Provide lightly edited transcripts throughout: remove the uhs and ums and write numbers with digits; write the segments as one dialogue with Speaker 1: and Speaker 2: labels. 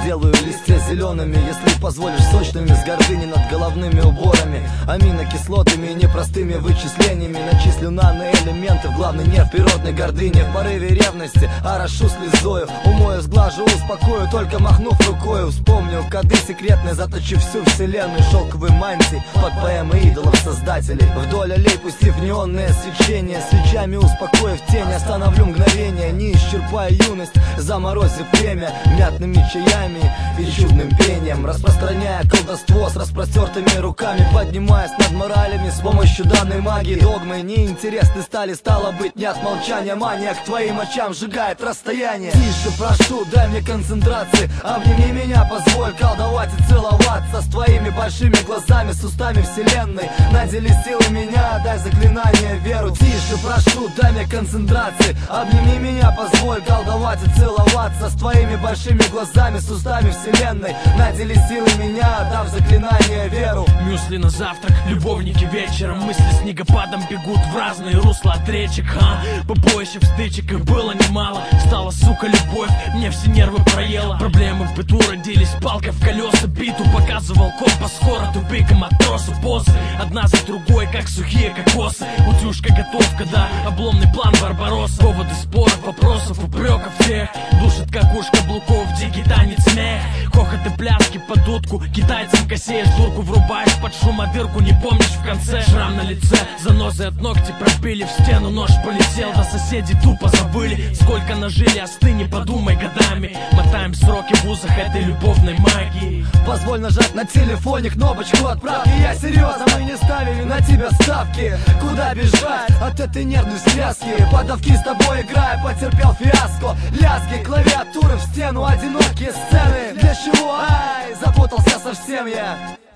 Speaker 1: сделаю листья зелеными, если позволишь сочными, с гордыней над головными уборами, аминокислотами и непростыми вычислениями. Начислю наноэлементы в главный нерв природной гордыни. В порыве ревности орошу слезою, умою, сглажу, успокою, только махнув рукою. Вспомню коды секретные, заточив всю вселенную шелковой мантии под поэмы идолов создателей. Вдоль аллей пустив неонное свечение, свечами успокоив тень, остановлю мгновение, не исчерпая юность, заморозив время мятными чаями и чудным пением, распространяя колдовство с распростертыми руками, поднимаясь над моралями с помощью данной магии. Догмы неинтересны стали, стало быть, не от молчания. Мания к твоим очам сжигает расстояние. Тише прошу, дай мне концентрации, обними меня, позволь колдовать и целоваться с твоими большими глазами, с устами вселенной. Надели силы меня, дай заклинание веру. Тише прошу, дай мне концентрации, обними меня, позволь колдовать и целоваться с твоими большими глазами, с устами вселенной. Надели силы меня, дав заклинание веру.
Speaker 2: Мюсли на завтрак, любовники вечером, мысли снегопадом бегут в разные русла от речек. Побоищев, стычек их было немало. Стала, сука, любовь, мне все нервы проела. Проблемы в быту родились, палкой в колеса. Биту показывал компас, скоро тупика матросу. Позы одна за другой, как сухие кокосы. Утюжка, готовка, да, обломный план Барбаросса. Поводы споров, вопросов, упреков тех душит, как уж каблуков, дикий танец смех. Хохот и пляски под дудку, китайцам косеешь дурку, врубаешь под шумодырку, не помнишь в конце. Шрам на лице, занозы от ногти пробили в стену, нож полетел, до соседей тупо забыли. Сколько нажили, остынь, не подумай годами. Мотаем сроки в вузах этой любовной магии.
Speaker 1: Позволь нажать на телефоне кнопочку отправки. Я серьезно, мы не ставили на тебя ставки. Куда бежать от этой нервной связки? Подавки с тобой играя, потерпел фиаско. Лязги клавиатуры в стену, одинокие сцены. Для чего? Ай, запутался совсем я.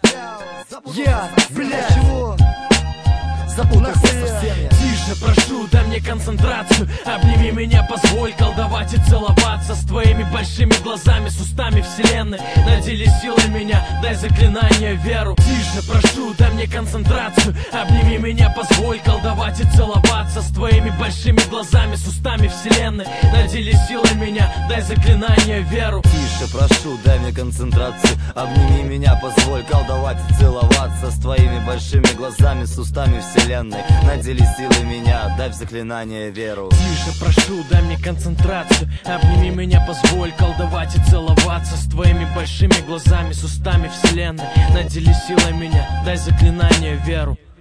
Speaker 1: Для чего? Запутался совсем я.
Speaker 2: Тише прошу, дай мне концентрацию, обними меня, позволь колдовать и целоваться с твоими большими глазами, с устами вселенной. Надели силой меня, дай заклинание веру. Тише прошу, дай мне концентрацию, обними меня, позволь колдовать и целоваться с твоими большими глазами, с устами вселенной. Надели силой меня, дай заклинание веру.
Speaker 1: Тише прошу, дай мне концентрацию, обними меня, позволь колдовать и целоваться с твоими большими глазами, с устами вселенной. Надели силы меня, дай в заклинание веру.
Speaker 2: Тише прошу, дай мне концентрацию, обними меня, позволь колдовать и целоваться с твоими большими глазами, с устами вселенной. Надели силой меня, дай заклинание веру.